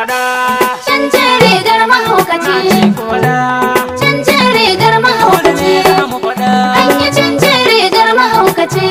Canjin rigar mahaukaci. Canjin rigar mahaukaci. An yi canjin rigar mahaukaci.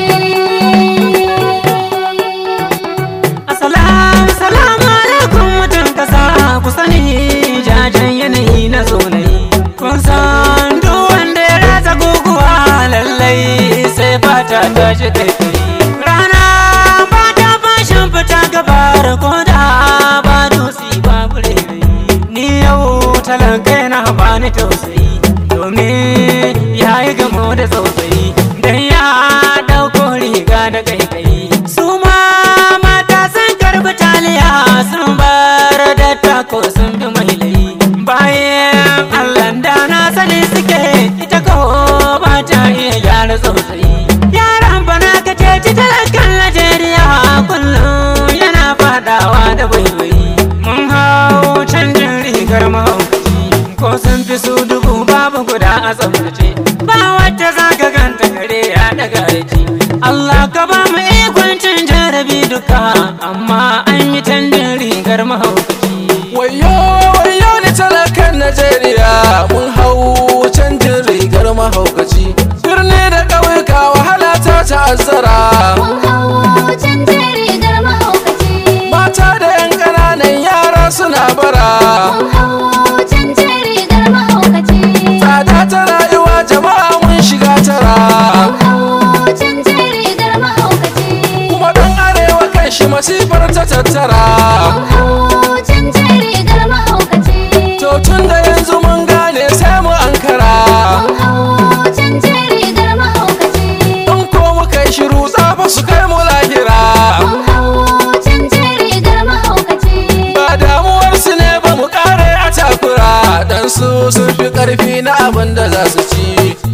Assalamu alaikum mutan kasa, ku sani jajen yanayi na zonayi. Kun san duk wanda ya rasa guguwa lallai sai fata ta shi kai. Rana ba ta fashin fita gabar ko da ba dutse ba burere. Ni yau talakai na bani tausayi domin ya yi gamo da tsautsayi dan ya dauko riga da kaikai. Su ma mata sun karbi taliya sun bar da tako sun bi mahilayi. Bayan Allah da na sani suke ita ko ba ta iya gyara tsautsayi. Yaran bana ka ceci talakan Najeriya kullum yana fadawa da baibayi. Mun hau canjin rigar mahaukaci ko sun fi su dubu babu guda a tsaftace. Ba wacce za ka ganta gare ya daga aiki. Allah ka ba mu ikon cin jarabi duka amma an yi canjin rigar mahaukaci. Wayo wayo ni talakan Najeriya mun hau canjin rigar mahaukaci. Birni da ƙauyuka wahala ta ta'azzara. Mun hau canjin rigar mahaukaci. Mata da 'yan ƙananan yara suna bara. Mun hau canjin rigar mahaukaci. Tsada ta rayuwa jama'a mun shiga tara. Mun hau canjin rigar mahaukaci. Kuma ɗan arewa kan shi masifar ta tattara. Mun hau canjin rigar mahaukaci. To tun da yanzu mun gane sai mu ankara. Mun hau canjin rigar mahaukaci. In ko muka yi shiru tsafa su kai mu lahira. Mun hau canjin rigar mahaukaci. Ba damuwarsu ne ba mu kare a takura dan su sun fi ƙarfi na abin da za su ci.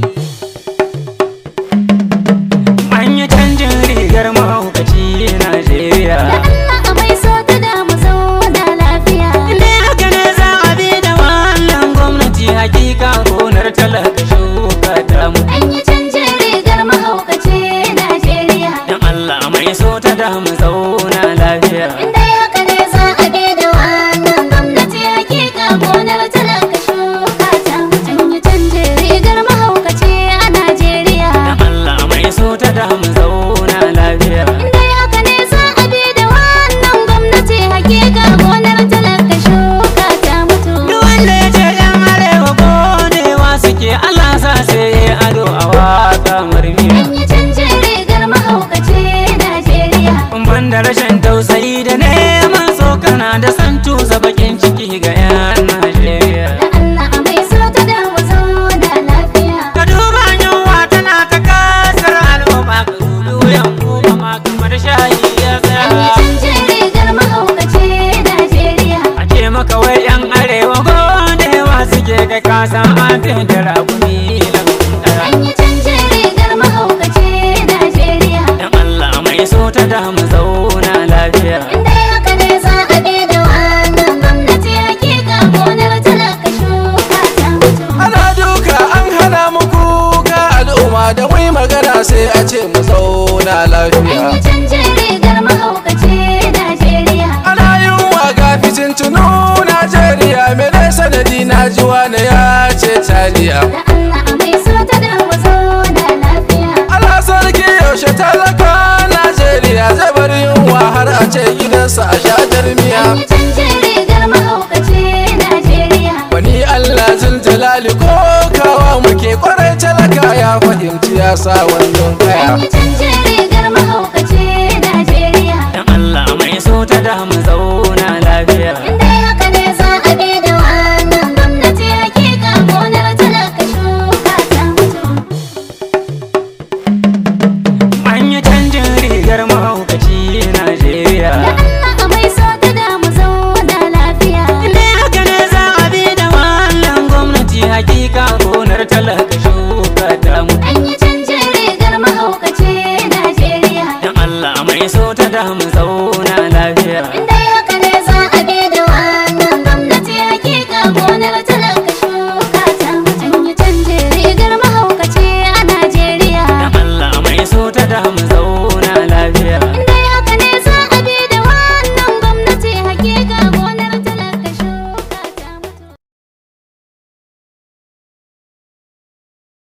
An yi canjin rigar mahaukaci Najeriya. Da Allah a mai so ta da mu zauna lafiya. Inda haka ne za a bi da wannan gwamnati hakika gonar talaka shuka ta mu. An yi canjin rigar mahaukaci Najeriya. Dan Allah mai so ta da mu zauna lafiya. Inda haka ne za a bi da wannan gwamnati hakika gonar talaka shuka ta mu. An yi canjin rigar mahaukaci a Najeriya. Dan Allah mai so ta da mu zauna lafiya. Inda haka ne za a bi da wannan gwamnati hakika gonar talaka shuka ta mutu. Duk wanda ya ce yan arewa godewa suke Allah sa sai ado a waka marmiya. An yi canjin rigar mahaukaci Najeriya. Ban da rashin tausayi da neman tsokana da san tusa bakin ciki ga 'yan Najeriya. Da Allah a mai so ta da mu zauna lafiya. Ka duba yunwa tana ta kasar al'umma ka dubi wuyan kuma ma kamar shayi ya An yi tsaya. canjin rigar mahaukaci Najeriya. A ce maka wai 'yan arewa godewa suke kai kasan an fi da ragumi ɗaya. An yi canjin rigar mahaukaci Najeriya. Dan Allah mai so ta da mu zauna lafiya. Inda haka ne za a bi da wannan gwamnati hakika gonar talaka shuka ta mutu. Ana duka an hana mu kuka al'umma da wai magana sai a ce mu zauna An lafiya. yi canjin rigar mahaukaci Najeriya. Ana yunwa ga fitintunu Najeriya mene sanadi na ji wani ya ce taliya. Da Allah a mai so ta da mu zauna lafiya. Ana sarki yaushe talaka Najeriya zai bar yunwa har a ce gidansa a sha jarmiya. An yi canjin rigar mahaukaci Najeriya. Wani Allah zuljalali ko kawa muke kwarai talaka ya fahimci ya sa wandon kaya. An yi canjin rigar mahaukaci